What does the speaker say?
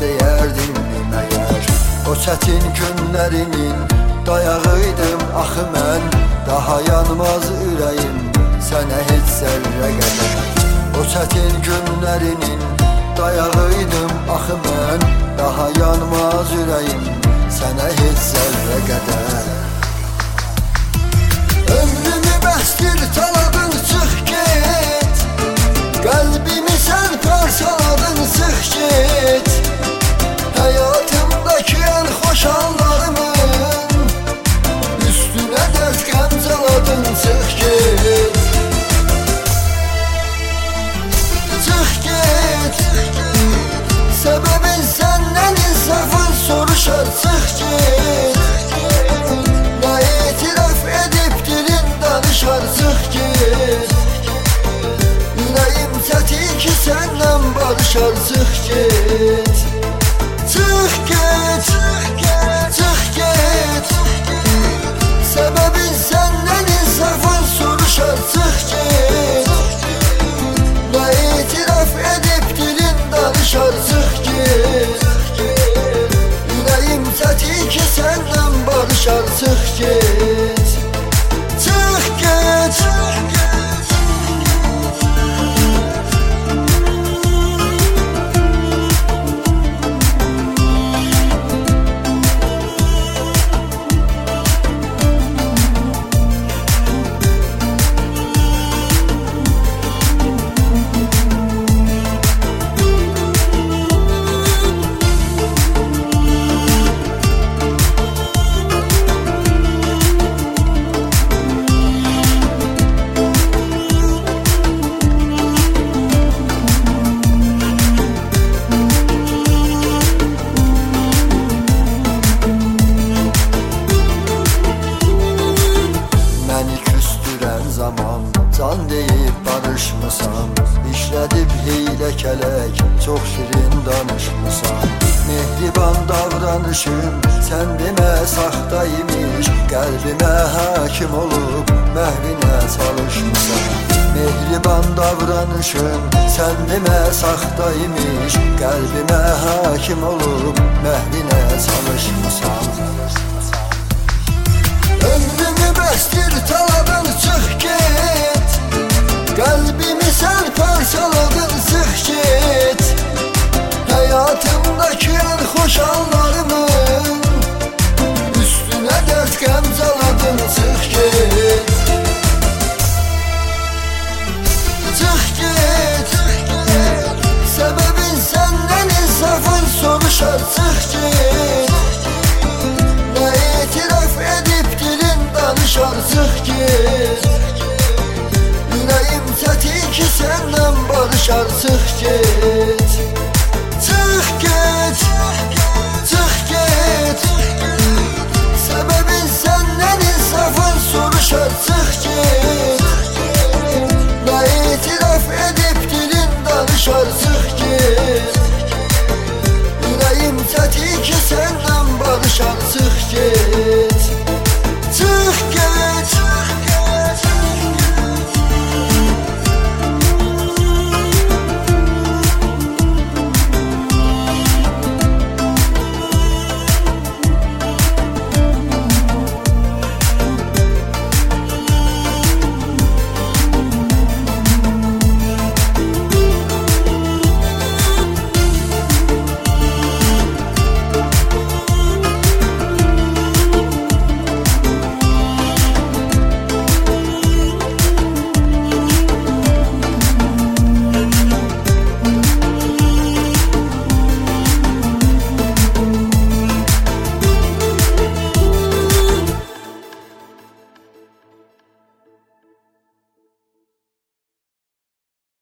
deyərdin məyər? O çətin günlərinin dayağıydım axı mən, daha yanmaz ürəyim sənə heç zərrə qədər. O çətin günlərinin dayağıydım axı mən, daha yanmaz ürəyim sənə heç zərrə qədər. Ömrümü bəsdir taladın, çıx get, qəlbimi sən parçaladın, çıx get. Həyatımdakı ən xoş anlarımın üstünə dərd qəm caladın, çıx get. Çıx get, səbəbin səndən insafın soruşar, çıx get. Nə etiraf edib dilin danışar, çıx get. Ürəyim çətin ki səndən barışar, çıx get. Çıx get, çıx get, səbəbin səndən insafın soruşar, çıx get. Nə etiraf edib dilin danışar, çıx get. Ürəyim çətin ki səndən barışar, çıx get. Çıx get. Can deyib barışmısan, işlədib hiylə kələk, çox şirin danışmısan. Mehriban davranışım sən demə saxta imiş, qəlbimə hakim olub məhvinə çalışmısan. Mehriban davranışım sən demə saxta imiş, qəlbimə hakim olub məhvinə çalışmısan. Ömrümü bəstir taladın, çıx get, qəlbimi sən parçaladın, çıx get. Həyatımdakı ən xoş anlarımın üstünə dərd qəm caladın, çıx get. Çıx get, səbəbin səndən insafın soruşar, çıx get. Nə etiraf edib dilin danışar, çıx get. Ürəyim çətin ki səndən barışar, çıx get.